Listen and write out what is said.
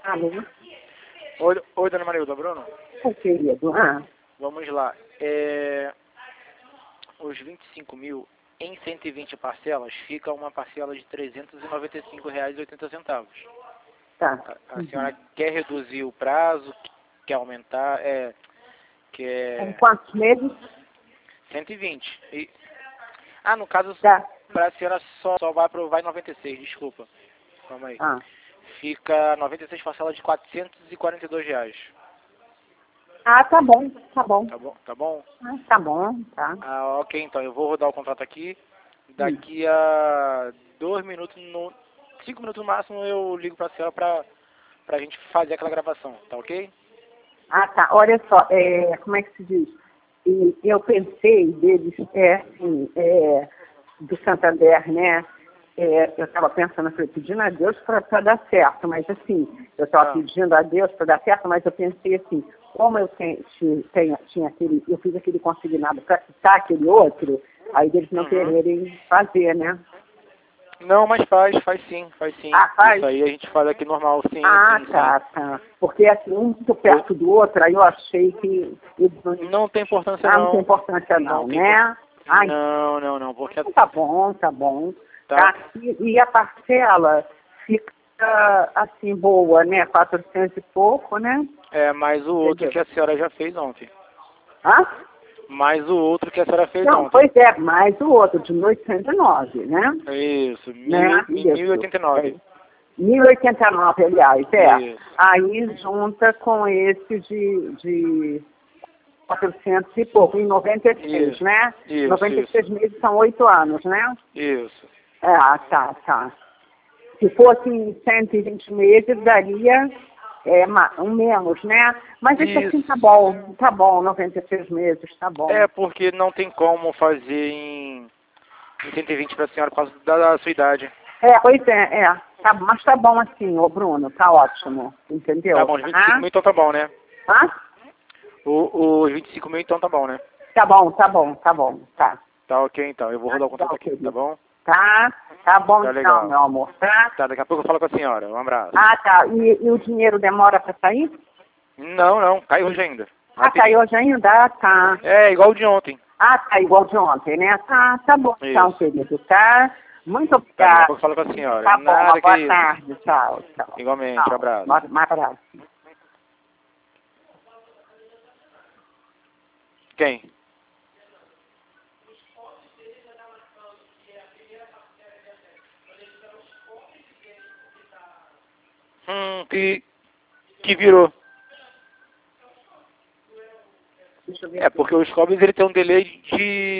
Alô? Oi, dona Marilda, Bruno? Oi, querido. Vamos lá. Os 25 mil em 120 parcelas fica uma parcela de R$ 395,80. Tá. A senhora quer reduzir o prazo? Quer aumentar? Em Quer quantos meses? 120. No caso, Tá. para a senhora só vai 96, desculpa. Calma aí. Fica 96 parcelas de R$ 442. Tá bom, tá bom. Tá bom? Tá bom? Tá bom, tá. Ok, então eu vou rodar o contrato aqui. Daqui a 2 minutos, 5 minutos no máximo, eu ligo pra senhora pra gente fazer aquela gravação, tá ok? Tá. Olha só, como é que se diz? Eu pensei deles, do Santander, né? Eu estava pensando, eu falei, pedindo a Deus para dar certo, mas assim, eu estava pedindo a Deus para dar certo, mas eu pensei assim, como eu tinha aquele, eu fiz aquele consignado para quitar aquele outro, aí eles não quererem fazer, né? Não, mas faz sim. Faz? Isso aí a gente faz aqui normal, sim. Tá. Porque assim, um muito perto do outro, aí eu achei que... Não tem importância não. Não tem importância não, né? Não, porque... Tá bom. Tá. E a parcela fica assim, boa, né? 400 e pouco, né? Mais o outro que a senhora já fez ontem. Mais o outro que a senhora fez ontem. Pois é, mais o outro, de 1.809, né? Isso, né? 1.089. 1.089, aliás, Isso. Aí junta com esse de 400 e pouco, em 96, né? Isso, 96 meses são 8 anos, né? Isso. Tá. Se fosse em 120 meses, daria um menos, né? Mas isso assim tá bom, 96 meses, tá bom. Porque não tem como fazer em 120 para a senhora por causa da sua idade. Pois é. Mas tá bom assim, ô Bruno, tá ótimo, entendeu? Tá bom, os 25 mil então tá bom, né? Os 25 mil então tá bom, né? Tá bom. Tá. Tá ok então, eu vou rodar o contrato aqui, tá bom? Tá bom Tá então, legal. meu amor, tá? Tá, daqui a pouco eu falo com a senhora, um abraço. Tá. E o dinheiro demora pra sair? Não, cai hoje ainda. Caiu hoje ainda? Tá. Igual o de ontem. Tá igual de ontem, né? Tá bom então, querido, tá? Muito Tá, obrigada. daqui a pouco eu falo com a senhora. Tá bom, Nada, boa tarde, tchau. Igualmente, um abraço. Um abraço. Quem? Que virou. Deixa eu ver Porque o Scobins ele tem um delay de